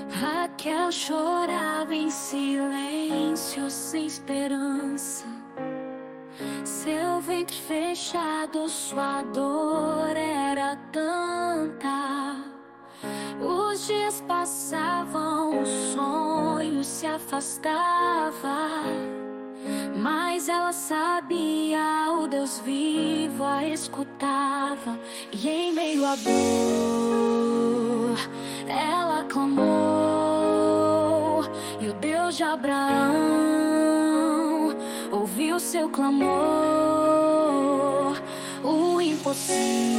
Raquel chorava em silêncio, sem esperança. Seu ventre fechado, sua dor era tanta. Os dias passavam, o sonho se afastava, mas ela sabia, o Deus vivo a escutava. E em meio à dor, ela clamou, e o Deus de Abraão ouviu seu clamor. O impossível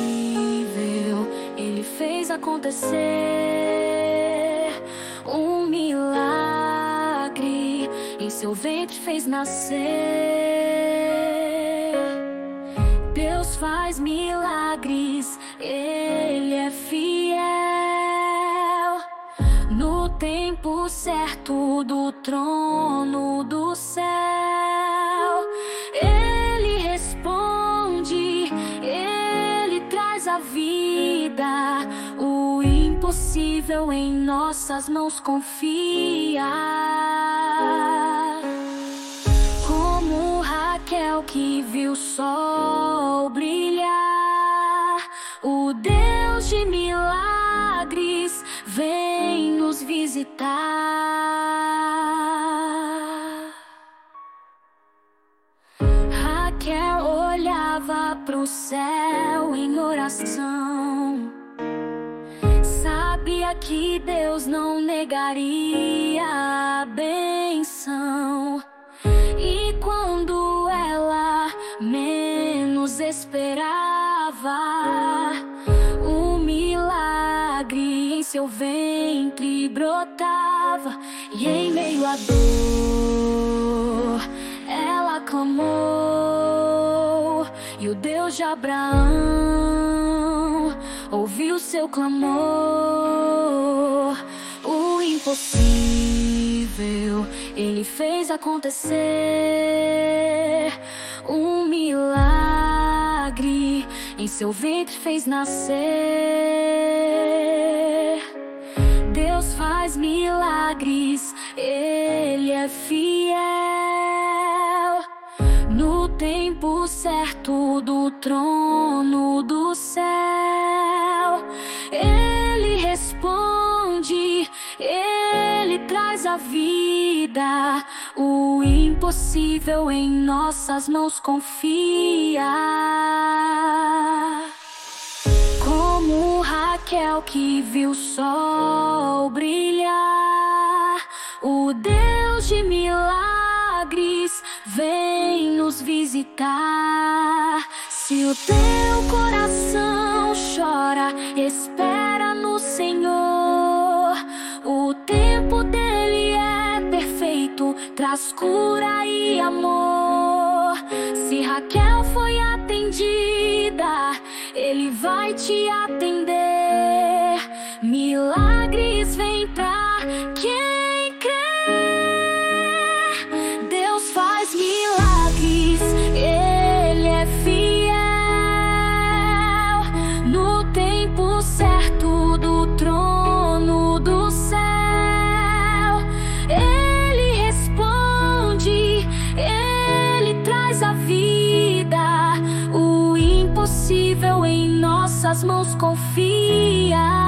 Ele fez acontecer. Um milagre em seu ventre fez nascer. Deus faz milagres, Ele é fiel. No tempo certo do trono do céu, Ele responde, Ele traz a vida. O impossível em nossas mãos confia. Como Raquel que viu o sol brilhar, o Deus de milagres vem nos visitar. Raquel olhava pro céu em oração, sabia que Deus não negaria a bênção. E quando ela menos esperava, um milagre em seu ventre brotava. E em meio à dor, ela clamou, e o Deus de Abraão ouviu seu clamor. O impossível Ele fez acontecer. Um milagre em seu ventre fez nascer. Deus faz milagres, Ele é fiel. No tempo certo do trono do céu, Ele responde, Ele traz a vida. O impossível em nossas mãos confia. Como Raquel que viu o sol brilhar, o Deus de milagres vem nos visitar. Se o teu coração chora, espera no Senhor. O tempo dele é perfeito, traz cura e amor. Se Raquel foi atendida, Ele vai te atender. Milagres vêm pra quem crê. Deus faz milagres, Ele é fiel. No tempo certo do trono do céu, Ele responde, Ele traz a vida. O impossível em nossas mãos confia.